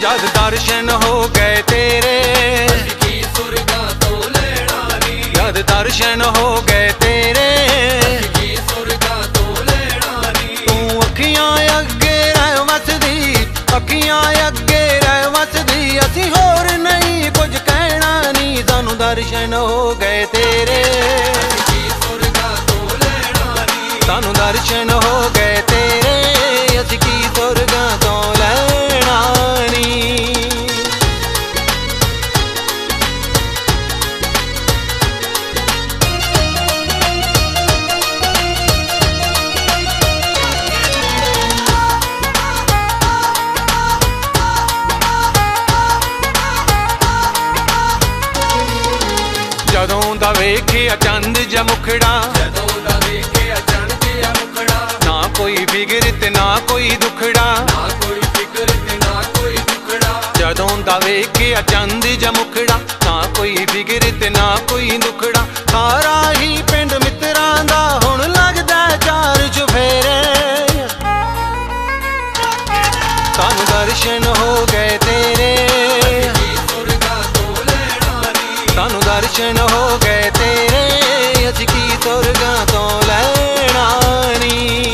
जद दर्शन हो गए तेरे सुरगा तो लेना नी, जद दर्शन हो गए तेरे सुरगा तो लेना नी। तू अखियां अगे रह वसदी, अखियां अगे रह वसदी, असी होर नहीं कुछ कहना नी, सानू दर्शन हो गए तेरे सुरगा तो लेना नी, सानू दर्शन हो गए तेरे असी की सुरगा तो लेना नी। जदों दा वेखिया चंद जा मुखड़ा, जदों दा वेखिया चंद जा मुखड़ा, ना कोई फिक्र ते ना कोई दुखड़ा, ना कोई फिक्र ते ना कोई दुखड़ा। जदों दा वेखिया चंद जा मुखड़ा, ना कोई फिक्र ते ना कोई दुखड़ा, सारा ही पिंड मित्रां दा हुण लगदा चार चुफेरे, सानू दर्शन हो गए तेरे सुरगा तो लेना नी, सानू दर्शन हो गए तेरे असी की सुरगा तो लेना नी।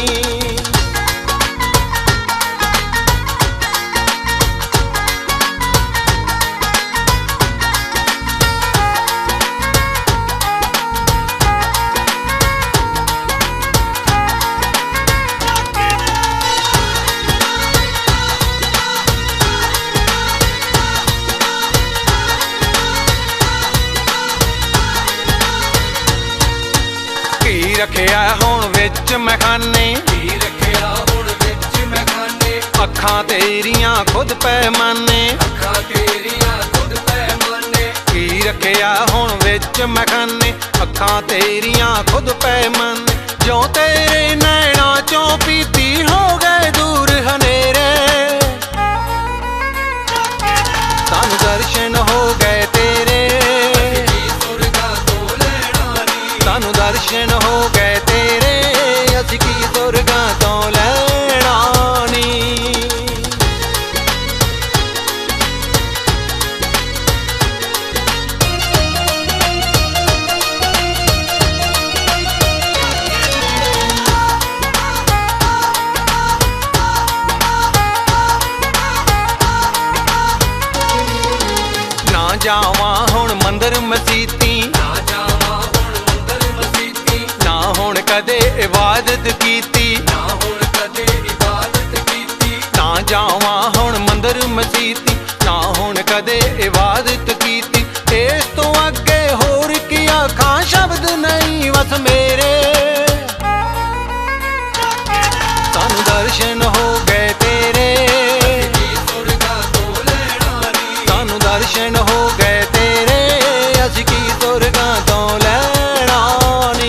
की रखिया हुण विच मैखाने, की रखिया हुण विच मैखाने, अखां तेरियां खुद पैमाने, अखां तेरियां खुद पैमाने। की रखिया हुण विच मैखाने, अखां तेरियां खुद पैमाने, जो तेरे नैना चों पीती हो गए दूर हनेरे, सानू दर्शन हो गए तेरे सुरगा तो लेना नी, सानू दर्शन हो गए तेरे असी की सुरगा तो लेना नी। ना जावा हुण मंदिर मसीती, ना जावा हुण मंदिर मसीती, ना हुण कदे इबादत कीती, ना हुण कदे इबादत कीती। ना जावा हुण मंदिर मसीती, ना हुण कदे इबादत कीती, इस तो अगे होर की आखां शब्द नहीं बस मेरे, सानू दर्शन हो गए तेरे सुरगा तो लेना नी, सानू दर्शन हो गए तेरे असी की सुरगा तो लेना नी।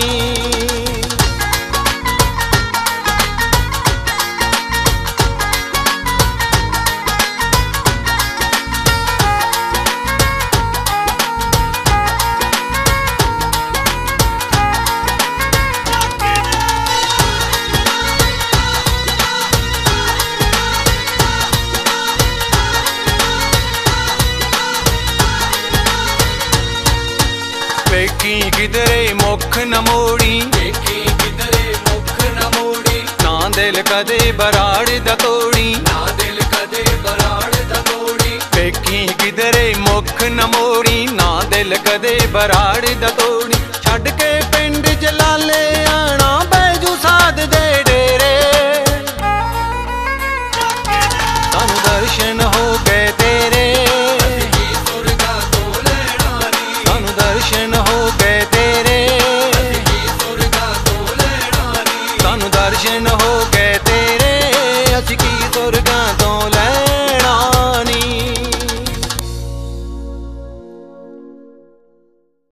वेखी किधरे मुख न मोड़ी, देखी किधरे मुख न मोड़ी, ना दिल कदे बराड़ दा तोड़ी, ना दिल कदे बराड़ दा तोड़ी। वेखी किधरे मुख न मोड़ी, ना दिल कदे बराड़ दा तोड़ी, छड़ के पिंड जलाले आना बैजू साध दे डेरे, सानू दर्शन हो गए तेरे सुरगा तो लेना नी, सानू दर्शन हो गए तेरे सुरगा तो लेना नी, सानू दर्शन हो गए तेरे असी की सुरगा तो ले